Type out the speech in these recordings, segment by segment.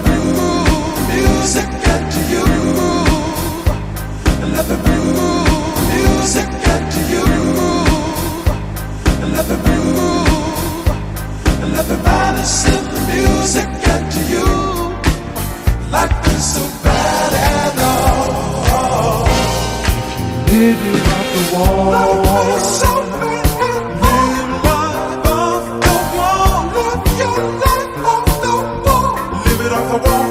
groove. Music get to you. Let the groove. Music get to you. Let the groove. Let the madness in the music get to you. Like it's so bad at all. Hit it off the wall. Like it's so bad at all. Live off the wall. Live your life off the wall. Live it off the wall.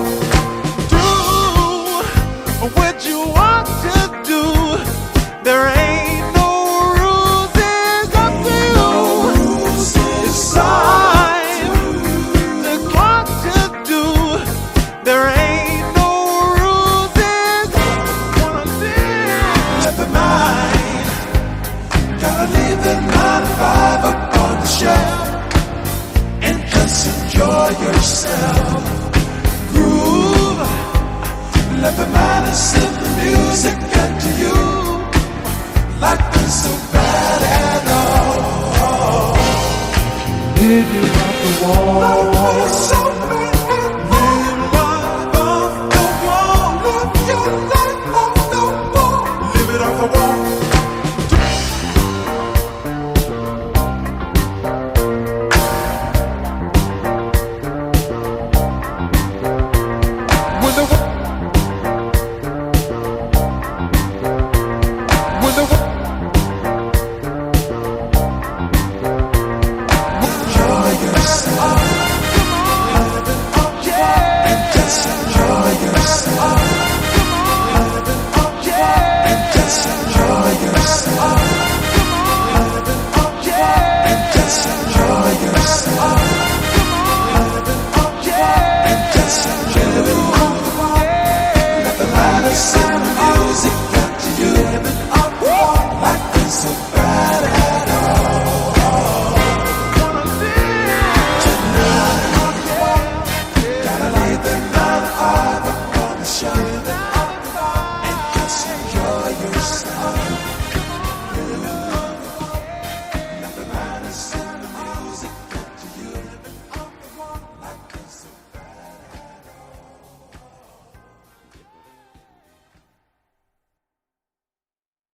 Do what you want to do. There ain't no rules. It's up to you. No rules. It's time the clock to do. There ain't no rules. It's wanna dance. Let the mind. Gotta leave the 9 to 5 up on the shelf and just enjoy yourself. Groove. Let the madness in the music get to you. Like it's so bad at all. Hit it off the wall. Like it's so